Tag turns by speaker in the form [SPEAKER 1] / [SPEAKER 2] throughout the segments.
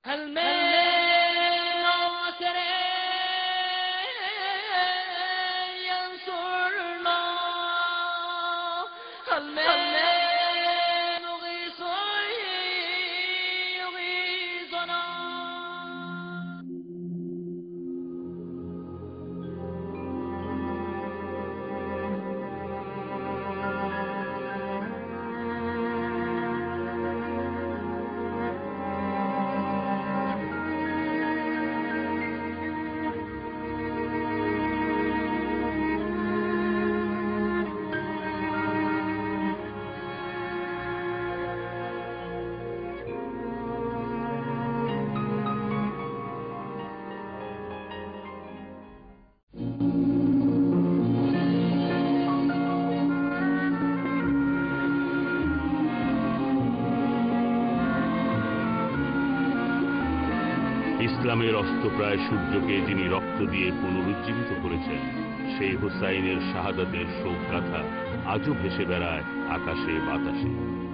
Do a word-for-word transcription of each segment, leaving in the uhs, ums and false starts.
[SPEAKER 1] ইসলামের অস্তপ্রায় সূর্যকে যিনি রক্ত দিয়ে পুনরুজ্জীবিত করেছেন, সেই হুসাইনের শাহাদাতের শোকগাথা আজও ভেসে বেড়ায় আকাশে বাতাসে।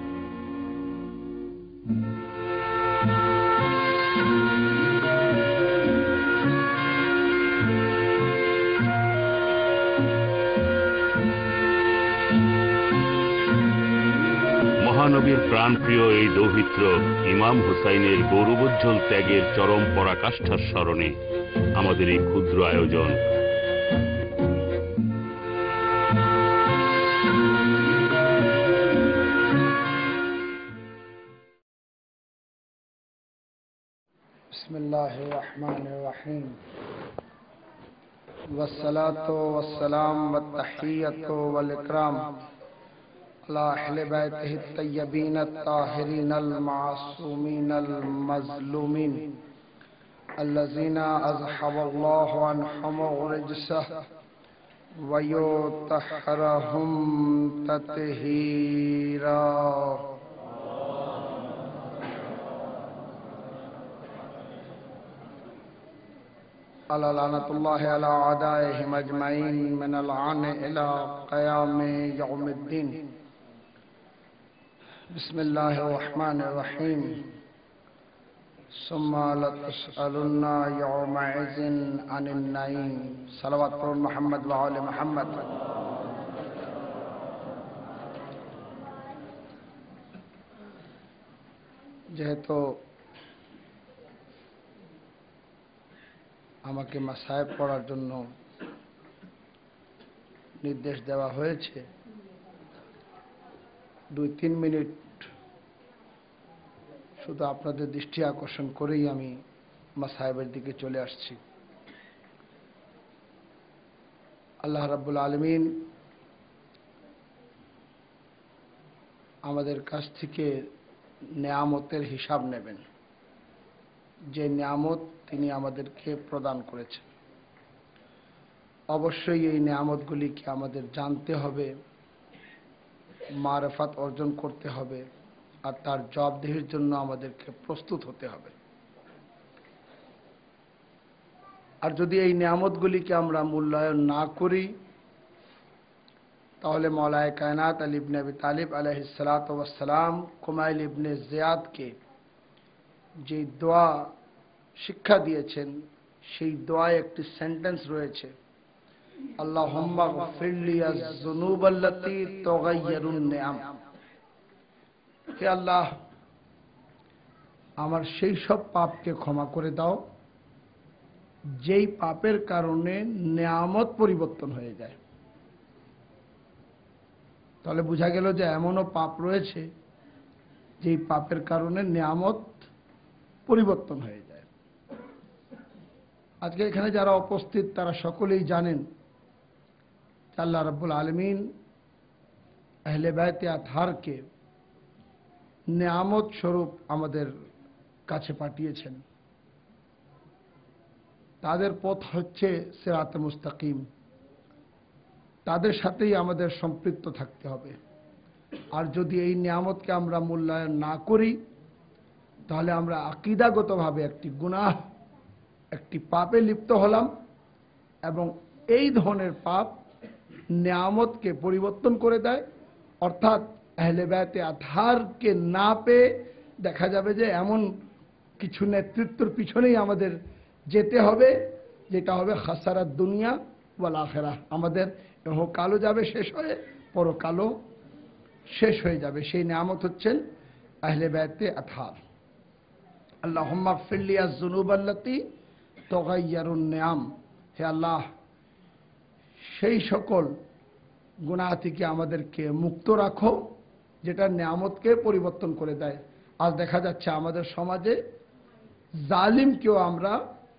[SPEAKER 1] মহানবীর প্রাণপ্রিয় এই দৌহিত্র ইমাম হুসাইনের গৌরবোজ্জ্বল ত্যাগের চরম পরাকাষ্ঠার স্মরণে আমাদের এই ক্ষুদ্র আয়োজন।
[SPEAKER 2] বিসমিল্লাহির রহমানির রহিম। ওয়াসসালাতু ওয়াসসালাম ওয়াত তাহিয়াতু ওয়াল ইকরাম আলা আহলি বাইতিহি আত-তাইয়্যিবিন আত-তাহিরিন আল-মাসুমিন আল-মাজলুমিন আল্লাযিনা আযহাবাল্লাহু আনহুমুর রিজসা ওয়া ইউতাহহিরুহুম তাতহীরা। আলা লানাতুল্লাহি আলা আদাইহিম আজমাইন মিনাল আন ইলা কিয়ামি ইয়াউমিদ্দিন। বিসমিল্লাহির রহমানির রহিম। সুম্মা লাতুসআলুন্না ইয়াউমাইযিন আনিন নাঈম। সালাওয়াত পড়ুন মুহাম্মদ ওয়া আলি মুহাম্মদ। যেহেতু আমাকে মাসায়েব পড়ার জন্য নির্দেশ দেওয়া হয়েছে, দুই তিন মিনিট শুধু আপনাদের দৃষ্টি আকর্ষণ করেই আমি মাসায়েবের দিকে চলে আসছি। আল্লাহ রাব্বুল আলামিন আমাদের কাছ থেকে নেয়ামতের হিসাব নেবেন, যে নিয়ামত তিনি আমাদেরকে প্রদান করেছেন। অবশ্যই এই নিয়ামতগুলিকে আমাদের জানতে হবে, মারিফাত অর্জন করতে হবে, আর তার জবাবদিহির জন্য আমাদেরকে প্রস্তুত হতে হবে। আর যদি এই নিয়ামতগুলিকে আমরা মূল্যায়ন না করি, তাহলে মাওলায়ে কায়নাত আলী ইবনে আবি তালিব আলাইহিস সালাতু ওয়াস সালাম কুমাইল ইবনে জিয়াদকে যে দোয়া শিক্ষা দিয়েছেন, সেই দোয়ায় একটি সেন্টেন্স রয়েছে, আল্লাহুম্মা গফির লি আয-যুনুবাল্লাতী তুগায়্যিরুন নিআম। হে আল্লাহ, আমার সেই সব পাপকে ক্ষমা করে দাও যেই পাপের কারণে নিয়ামত পরিবর্তন হয়ে যায়। তাহলে বোঝা গেল যে এমনও পাপ রয়েছে যেই পাপের কারণে নিয়ামত পরিবর্তন হয়ে যায়। আজকে এখানে যারা উপস্থিত তারা সকলেই জানেন আল্লাহ রাব্বুল আলামিন আহলে বাইতে আতহারকে নিয়ামত স্বরূপ আমাদের কাছে পাঠিয়েছেন। তাদের পথ হচ্ছে সিরাতে মুস্তাকিম, তাদের সাথেই আমাদের সম্পৃক্ত থাকতে হবে। আর যদি এই নিয়ামতকে আমরা মূল্যায়ন না করি, তাহলে আমরা আকীদাগতভাবে একটি গুনাহ, একটি পাপে লিপ্ত হলাম, এবং এই ধরনের পাপ নিয়ামতকে পরিবর্তন করে দেয়। অর্থাৎ আহলে বাইতে আতহারকে না পেয়ে দেখা যাবে যে এমন কিছু নেতৃত্বের পিছনেই আমাদের যেতে হবে, যেটা হবে খাসারাত দুনিয়া ওয়াল আখিরাহ। আমাদের ইহকালও যাবে শেষ হয়ে, পরকালও শেষ হয়ে যাবে। সেই নিয়ামত হচ্ছেন আহলে বাইতে আতহার। আল্লাহুম্মা গফির লি আয-যুনুব আল্লাতী তুগায়্যিরুন নিয়াম। হে আল্লাহ, সেই সকল গুনাহ থেকে আমাদেরকে মুক্ত রাখো যেটা নিয়ামতকে পরিবর্তন করে দেয়। আজ দেখা যাচ্ছে আমাদের সমাজে জালিমকেও আমরা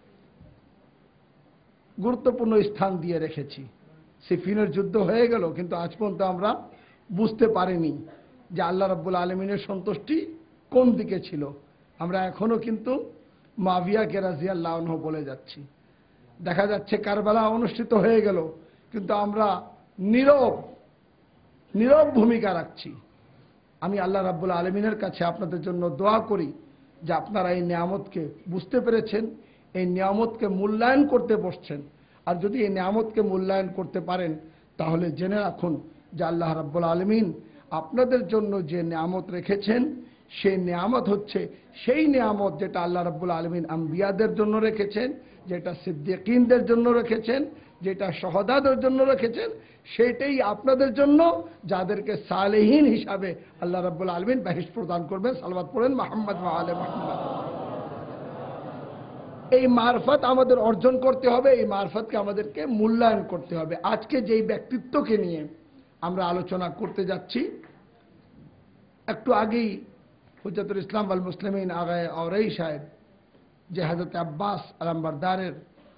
[SPEAKER 2] গুরুত্বপূর্ণ স্থান দিয়ে রেখেছি। সিফিনের যুদ্ধ হয়ে গেল, কিন্তু আজ পর্যন্ত আমরা বুঝতে পারিনি যে আল্লাহ রাব্বুল আলামিনের সন্তুষ্টি কোন দিকে ছিল। আমরা এখনো কিন্তু মুআবিয়াকে রাদিয়াল্লাহু আনহু বলে যাচ্ছি। দেখা যাচ্ছে কারবালা অনুষ্ঠিত হয়ে গেল, কিন্তু আমরা নীরব নীরব ভূমিকা রাখছি। আমি আল্লাহ রাব্বুল আলামিনের কাছে আপনাদের জন্য দোয়া করি যে আপনারা এই নিয়ামতকে বুঝতে পেরেছেন, এই নিয়ামতকে মূল্যায়ন করতে বসছেন। আর যদি এই নিয়ামতকে মূল্যায়ন করতে পারেন তাহলে জেনে রাখুন যে আল্লাহ রাব্বুল আলামিন আপনাদের জন্য যে নিয়ামত রেখেছেন সেই নিয়ামত হচ্ছে সেই নিয়ামত যেটা আল্লাহ রাব্বুল আলামিন আম্বিয়াদের জন্য রেখেছেন, যেটা সিদ্দিকিনদের জন্য রেখেছেন, যেটা শহদাদের জন্য রেখেছেন, সেটাই আপনাদের জন্য, যাদেরকে সালেহীন হিসাবে আল্লাহ রাব্বুল আলামিন বেহেশত প্রদান করবেন। সালাওয়াত পড়েন মুহাম্মদ ওয়া আলে মুহাম্মদ। এই মারফত আমাদের অর্জন করতে হবে, এই মারফতকে আমাদেরকে মূল্যায়ন করতে হবে। আজকে যেই ব্যক্তিত্বকে নিয়ে আমরা আলোচনা করতে যাচ্ছি, একটু আগেই হুজ্জাতুল ইসলাম ওয়াল মুসলিমিন আগায়ে আওরাই সাহেব যে হযরত আব্বাস আলমবরদারের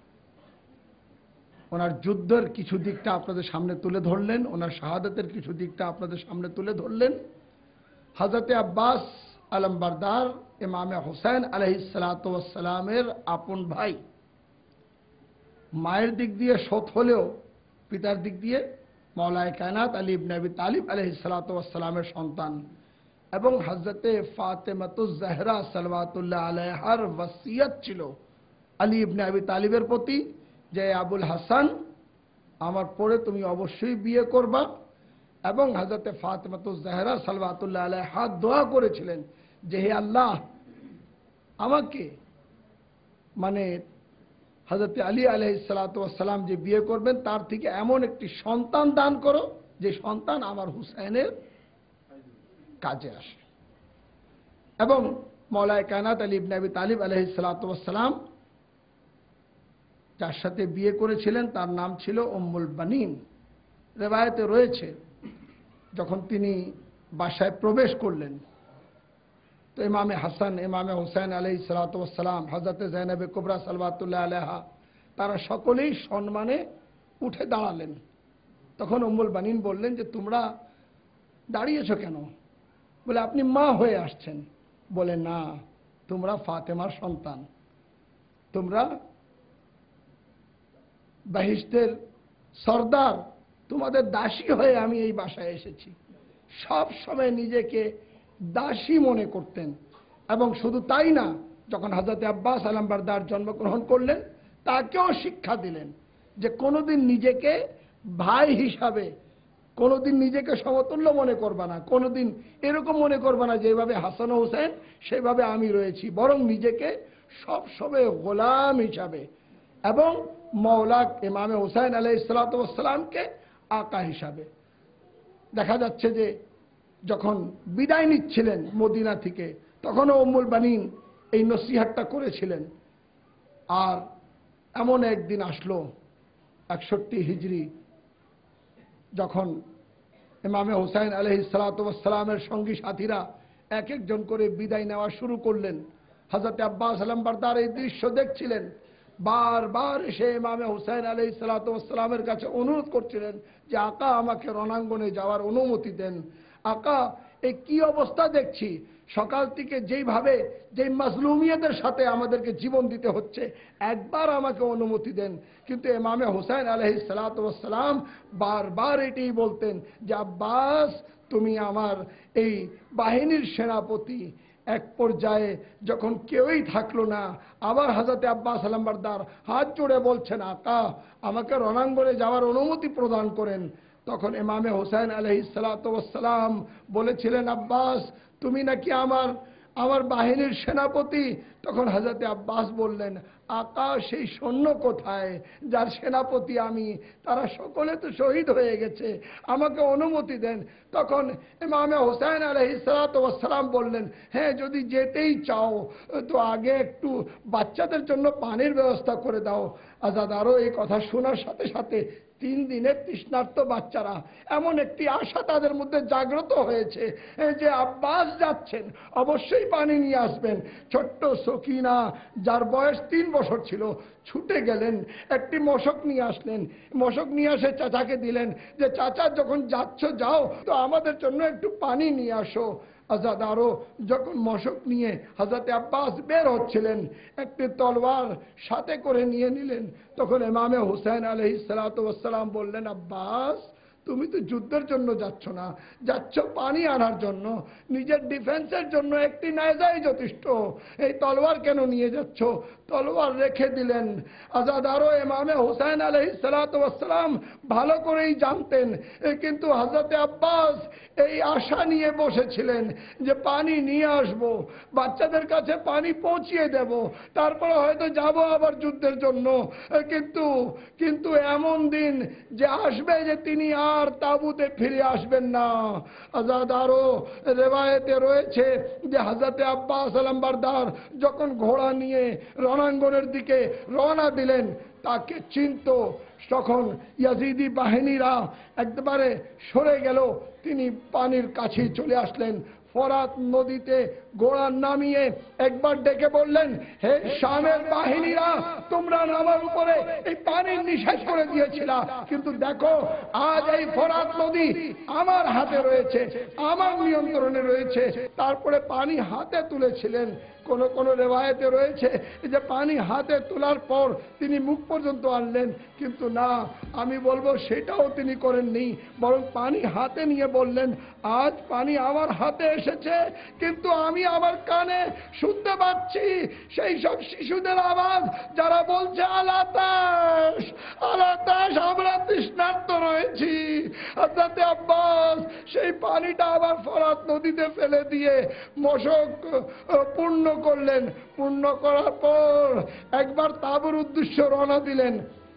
[SPEAKER 2] ওনার যুদ্ধের কিছু দিকটা আপনাদের সামনে তুলে ধরলেন, ওনার শাহাদাতের কিছু দিকটা আপনাদের সামনে তুলে ধরলেন। হযরত আব্বাস আলমবরদার ইমামে হুসাইন আলাইহিস সালাতু ওয়াস সালামের আপন ভাই, মায়ের দিক দিয়ে সৎ হলেও পিতার দিক দিয়ে মাওলায়ে কায়নাত আলী ইবনে আবি তালিব আলাইহিস সালাতু ওয়াস সালামের সন্তান, এবং হযরতে ফাতেমাতুজ জাহরা সালাওয়াতুল্লাহ আলাইহার ওসিয়ত ছিল আলী ইবনে আবি তালিবের প্রতি যে আবুল হাসান, আমার পরে তুমি অবশ্যই বিয়ে করবা। এবং হযরতে ফাতেমাতুজ জাহরা সালাওয়াতুল্লাহ আলাইহা দোয়া করেছিলেন যে হে আল্লাহ, আমাকে মানে হযরতে আলী আলাইহিস সালাতু ওয়াস সালাম যে বিয়ে করবেন তার থেকে এমন একটি সন্তান দান করো যে সন্তান আমার হুসাইনের কাজে আসে। এবং মাওলায়ে কায়নাত আলী ইবনে আবি তালিব আলাইহিস সালাতু ওয়াস সালাম যার সাথে বিয়ে করেছিলেন তার নাম ছিল উম্মুল বানিন। রিওয়ায়েতে রয়েছে যখন তিনি বাসায় প্রবেশ করলেন তো ইমামে হাসান, ইমামে হুসাইন আলাইহিস সালাতু ওয়াস সালাম, হযরতে যায়েনবে কুবরা সালাওয়াতুল্লাহ আলাইহা, তারা সকলেই সম্মানে উঠে দাঁড়ালেন। তখন উম্মুল বানিন বললেন যে তোমরা দাঁড়িয়েছো কেন? বলে আপনি মা হয়ে আসছেন। বলে না, তোমরা ফাতেমার সন্তান, তোমরা বেহেশতের সর্দার, তোমাদের দাসী হয়ে আমি এই বাসায় এসেছি। সব সময় নিজেকে দাসী মনে করতেন। এবং শুধু তাই না, যখন হযরতে আব্বাস আলমবরদার জন্মগ্রহণ করলেন তাকেও শিক্ষা দিলেন যে কোনোদিন নিজেকে ভাই হিসাবে, কোনোদিন নিজেকে সমতুল্য মনে করবা না, কোনোদিন এরকম মনে করবা না যেভাবে হাসান ও হুসেন সেভাবে আমি রয়েছি, বরং নিজেকে সবসময় গোলাম হিসাবে এবং মওলা ইমামে হুসাইন আলাইহিস সালাতু ওয়াস সালামকে আকা হিসাবে। দেখা যাচ্ছে যে যখন বিদায় নিচ্ছিলেন মদিনা থেকে তখনও উম্মুল বানিন এই নসিহতটা করেছিলেন। আর এমন একদিন আসলো একষট্টি হিজরি, যখন ইমামে হুসাইন আলাইহিস সালাতু ওয়াস সালামের সঙ্গী সাথীরা এক একজন করে বিদায় নেওয়া শুরু করলেন। হযরত আব্বাস আলমবরদার এই দৃশ্য দেখছিলেন, বারবার এসে ইমামে হুসাইন আলাইহিস সালাতু ওয়াস সালামের কাছে অনুরোধ করছিলেন যে আকা আমাকে রণাঙ্গনে যাওয়ার অনুমতি দেন। আকা, এই কি অবস্থা দেখছি, সকাল থেকে যেইভাবে যেই মাজলুমিয়তের সাথে আমাদেরকে জীবন দিতে হচ্ছে, একবার আমাকে অনুমতি দেন। কিন্তু ইমামে হুসাইন আলাইহিস সালাতু ওয়াস সালাম বারবার এটাই বলতেন যে আব্বাস, তুমি আমার এই বাহিনীর সেনাপতি। এক পর্যায়ে যখন কেউই থাকলো না, আবার হযরতে আব্বাস আলমবরদার হাত জোড়ে বলছেন আকা আমাকে রণাঙ্গনে যাওয়ার অনুমতি প্রদান করেন। তখন ইমামে হুসাইন আলাইহিস সালাতু ওয়াস সালাম বলেছিলেন আব্বাস, তুমি নাকি আমার আমার বাহিনীর সেনাপতি। তখন হযরতে আব্বাস বললেন, আকা সেই সৈন্য কোথায় যার সেনাপতি আমি? তারা সকলে তো শহীদ হয়ে গেছে, আমাকে অনুমতি দেন। তখন ইমামে হোসেন আলাইহিস সালাতু ওয়াস সালাম বললেন, হ্যাঁ যদি যেতেই চাও তো আগে একটু বাচ্চাদের জন্য পানির ব্যবস্থা করে দাও। আজাদারও এই কথা শোনার সাথে সাথে তিন দিনের তৃষ্ণার্ত বাচ্চারা, এমন একটি আশা তাদের মধ্যে জাগ্রত হয়েছে যে আব্বাস যাচ্ছেন, অবশ্যই পানি নিয়ে আসবেন। ছোট্ট সকিনা, যার বয়স তিন বছর ছিল, ছুটে গেলেন, একটি মশক নিয়ে আসলেন। মশক নিয়ে এসে চাচাকে দিলেন যে চাচা যখন যাচ্ছ যাও তো আমাদের জন্য একটু পানি নিয়ে আসো। আজাদারও যখন মশক নিয়ে হযরত আব্বাস বের হচ্ছিলেন, একটি তলোয়ার সাথে করে নিয়ে নিলেন। তখন ইমামে হুসাইন আলাইহিস সালাতু ওয়াস সালাম বললেন, আব্বাস তুমি তো যুদ্ধের জন্য যাচ্ছ না, যাচ্ছ পানি আনার জন্য, নিজের ডিফেন্সের জন্য একটি নাইজাই যথেষ্ট, এই তলোয়ার কেন নিয়ে যাচ্ছ? তলোয়ার রেখে দিলেন। আজাদারও ইমামে হুসাইন আলাইহিস সালাতু ওয়াস সালাম ভালো করেই জানতেন, কিন্তু হযরতে আব্বাস এই আশা নিয়ে বসেছিলেন যে পানি নিয়ে আসব, বাচ্চাদের কাছে পানি পৌঁছিয়ে দেব, তারপরে হয়তো যাব আবার যুদ্ধের জন্য। কিন্তু কিন্তু এমন দিন যে আসবে যে তিনি আর তাবুতে ফিরে আসবেন না। আজাদারও রেওয়ায়েতে রয়েছে যে হযরতে আব্বাস আলমবরদার যখন ঘোড়া নিয়ে রণাঙ্গনের দিকে রওনা দিলেন, তাকে চিনত। তখন ইয়াজিদি বাহিনীরা একবারে সরে গেল, তিনি পানির কাছে চলে আসলেন। ফরাত নদীতে ঘোড়া নামিয়ে একবার ডেকে বললেন, হে শামের বাহিনীরা, তোমরা আমার উপরে এই পানির নিষেধ করে দিয়েছিলা, কিন্তু দেখো আজ এই ফরাত নদী আমার হাতে রয়েছে, আমার নিয়ন্ত্রণে রয়েছে। তারপরে পানি হাতে তুলেছিলেন। কোন কোন রেওয়ায়েতে রয়েছে যে পানি হাতে তোলার পর তিনি মুখ পর্যন্ত আনলেন, কিন্তু না, আমি বলবো সেটাও তিনি করেননি, বরং পানি হাতে নিয়ে বললেন, আজ পানি আমার হাতে এসেছে, কিন্তু আমি আমার কানে শুনতে পাচ্ছি সেই সব শিশুদের আওয়াজ যারা বলছে আলাতাশ আলাতাশ, আমরা তৃষ্ণার্ত রয়েছি। হযরতে আব্বাস সেই পানিটা আবার ফরাত নদীতে ফেলে দিয়ে মশক পূর্ণ করলেন। পূর্ণ করার পর একবার তাবুর উদ্দেশ্যে রওনা দিলেন।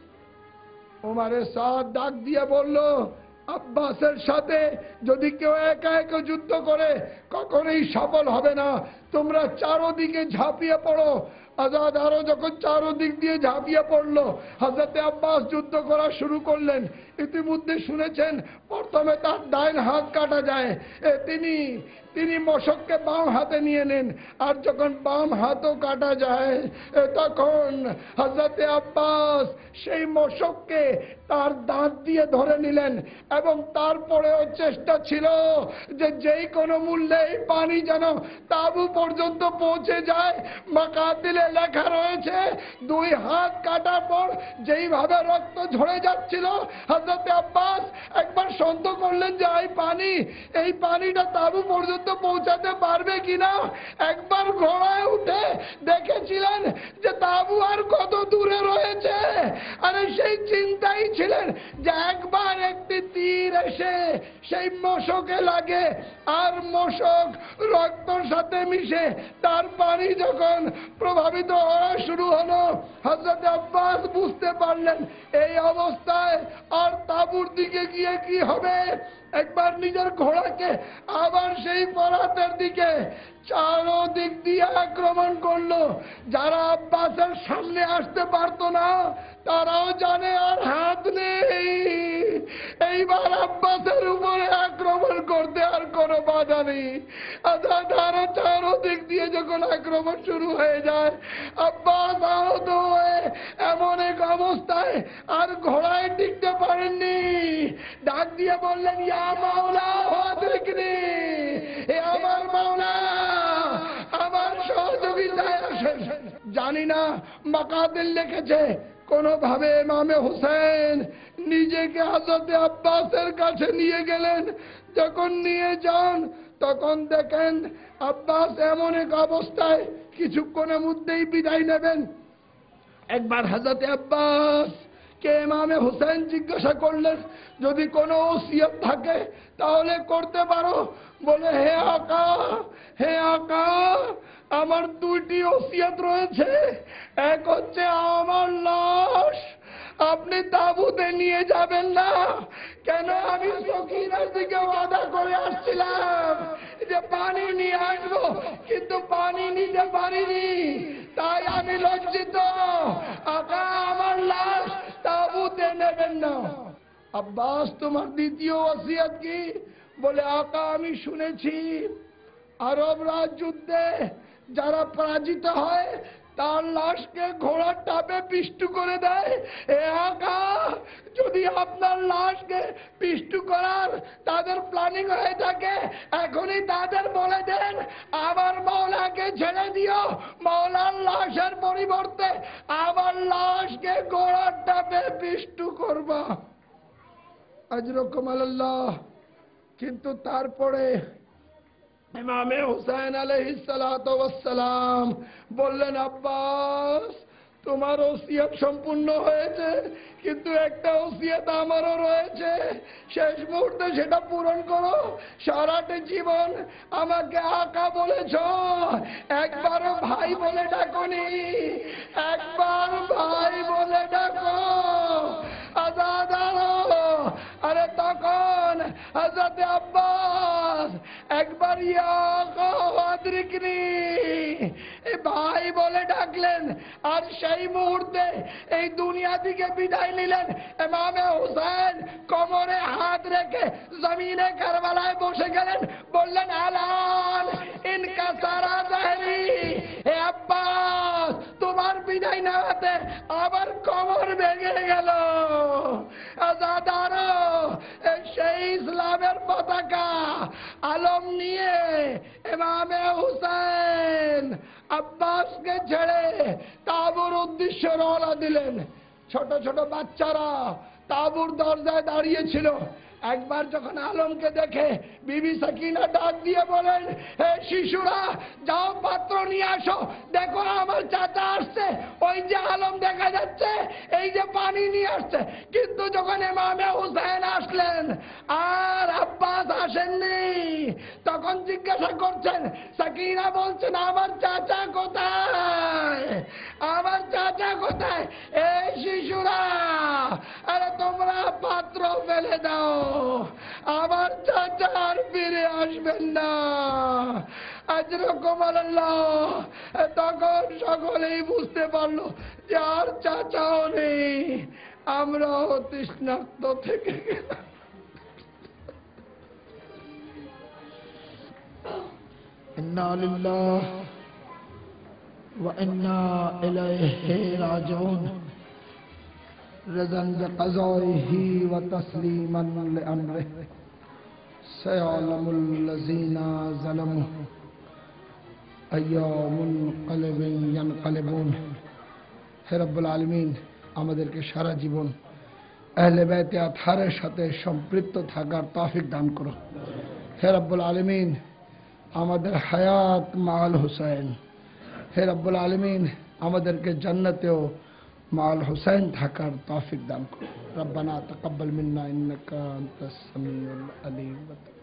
[SPEAKER 2] ওমরে সাদ ডাক দিয়ে বলল, আব্বাসের সাথে যদি কেউ একা একা যুদ্ধ করে কখনোই সফল হবে না, তোমরা চারোদিকে ঝাঁপিয়ে পড়ো। আজাদারও যখন চারোদিক দিয়ে ঝাঁপিয়ে পড়লো, হযরতে আব্বাস যুদ্ধ করা শুরু করলেন। ইতিমধ্যে শুনেছেন প্রথমে তার ডাইন হাত কাটা যায়, তিনি তিনি মশককে বাম হাতে নিয়ে নেন, আর যখন বাম হাতও কাটা যায় তখন হযরতে আব্বাস সেই মশককে তার দাঁত দিয়ে ধরে নিলেন, এবং তারপরেও চেষ্টা ছিল যে যেই কোনো মূল্যে এই পানি যেন তাবু পর্যন্ত পৌঁছে যায়। মাকাতিলে লেখা রয়েছে, দুই হাত কাটার পর যেইভাবে রক্ত ঝরে যাচ্ছিল, হযরতে আব্বাস একবার সন্দেহ করলেন যে এই পানি এই পানিটা তাবু পর্যন্ত পৌঁছাতে পারবে কিনা। একবার ঘোড়ায় উঠে দেখেছিলেন যে তাবু আর কত দূরে রয়েছে, আরে সেই চিন্তাই ছিলেন যে একবার একটি তীর এসে সেই মশকে লাগে, আর মশক রক্তর সাথে মিশে তার পানি যখন প্রভাবিত হওয়া শুরু হলো, হযরত আব্বাস বুঝতে পারলেন এই অবস্থায় আর তাবুর দিকে গিয়ে কি হবে। একবার নিজের ঘোড়াকে আবার সেই ফরাতের দিকে চারদিক দিয়ে আক্রমণ করলো। যারা আব্বাসের সামনে আসতে পারতো না তারাও জানে আর হাত নেই, এইবার আব্বাসের উপরে আক্রমণ করতে আর কোনো বাধা নেই। তারা চারদিক দিয়ে যখন আক্রমণ শুরু হয়ে যায়, আব্বাস আহত হয়ে এমন এক অবস্থায় আর ঘোড়ায় টিকতে পারেননি। ডাক দিয়ে বললেন, ইয়া মাওলা ওয়াদরিকনি, হে আমার মাওলা, আমার সহযোগিতায় আসেন। জানি না মাকাতিল লিখেছে কোনোভাবে ইমামে হুসাইন নিজেকে হযরতে আব্বাসের কাছে নিয়ে গেলেন। যখন নিয়ে যান তখন দেখেন আব্বাস এমন এক অবস্থায় কিছুক্ষণের মধ্যেই বিদায় নেবেন। একবার হযরতে আব্বাস কে ইমামে হুসাইন জিজ্ঞাসা করলেন যদি কোনো ওসিয়ত থাকে তাহলে করতে পারো। বলে হে আকা, হে আকা, আমার দুইটি ওসিয়ত রয়েছে। এক হচ্ছে আমার লাশ আপনি তাঁবুতে নিয়ে যাবেন না। কেন? আমি সকিনার দিকে ওয়াদা করে আসছিলাম যে পানি নিয়ে আসবো, কিন্তু পানি নিতে পারিনি, তাই আমি লজ্জিত। আকা আমার লাশ তাঁবুতে নেবেন না। আব্বাস তোমার দ্বিতীয় ওসিয়ত কি? বলে আকা আমি শুনেছি আরবরা যুদ্ধে যারা পরাজিত হয় তার লাশকে ঘোড়ার টাপে পিষ্টু করে দেয়। এ আকা, যদি আপনার লাশকে পিষ্টু করার তাদের প্ল্যানিং হয়ে থাকে এখনই তাদের বলে দেন আমার মাওলাকে ছেড়ে দিও, মাওলার লাশের পরিবর্তে আমার লাশকে ঘোড়ার টাপে পিষ্টু করবা। আজরকুম আল্লাহ। কিন্তু তারপরে ইমামে হুসাইন আলাইহিস সালাতু ওয়াস সালাম বললেন আব্বাস তোমার ওসিয়ত সম্পূর্ণ হয়েছে, কিন্তু একটা ওসিয়ত আমারও রয়েছে, শেষ মুহূর্তে সেটা পূরণ করো। সারাটা জীবন আমাকে আকা বলেছ, একবারও ভাই বলে ডাকনি, একবার ভাই বলে ডাকো। আজাদ আলো। আরে তখন হযরত আব্বাস একবার ইয়া আদরিকনি ভাই বলে ডাকলেন, আর সেই মুহূর্তে এই দুনিয়া থেকে বিদায় নিলেন। ইমামে হুসাইন কোমরে হাত রেখে জমিনে কারবালায় বসে গেলেন, বললেন আলান ইনকা সারা জাহরি। হে আব্বাস তোমার বিদায় নেওয়াতে আমার কোমর ভেঙে গেল। আজাদারো, সেই ইসলামের পতাকা আলম নিয়ে ইমামে হুসাইন আব্বাসকে ছেড়ে তাঁবুর উদ্দেশ্যে রওনা দিলেন। ছোট ছোট বাচ্চারা তাঁবুর দরজায় দাঁড়িয়েছিল। একবার যখন আলমকে দেখে বিবি সাকিনা ডাক দিয়ে বলেন, হে শিশুরা যাও পাত্র নিয়ে আসো, দেখো আমার চাচা আসছে, ওই যে আলম দেখা যাচ্ছে, এই যে পানি নিয়ে আসছে। কিন্তু যখন ইমামে হুসাইন আসলেন আর আব্বাস আসেননি, তখন জিজ্ঞাসা করছেন, সাকিনা বলছেন আমার চাচা কোথায়, আমার চাচা কোথায়? এই শিশুরা, আরে তোমরা পাত্র ফেলে দাও, আমার চাচা আর ফিরে আসবেন না। আজরকুম আল্লাহ। তখন সকলেই বুঝতে পারলো যে আর চাচাও নেই, আমরাও তৃষ্ণার্ত থেকে গেলাম। ইন্না লিল্লাহি ওয়া ইন্না ইলাইহি রাজিউন। رضا بقضائه وتسليما لأمره سيعلم الذين ظلموا أي منقلب ينقلبون। হে রব্বুল আলামিন, আমাদেরকে সারা জীবন আহলে বাইতে আতহারের সাথে সম্পৃক্ত থাকার তৌফিক দান করো। হে রব্বুল আলামিন, আমাদের হায়াত মাল হুসাইন। হে রব্বুল আলামিন, আমাদেরকে জান্নাতেও মাল হুসাইন থাকার তৌফিক দান করো। রব্বানা তাকাব্বাল মিন্না ইন্নাকা আনতাস সামিউল আলিম।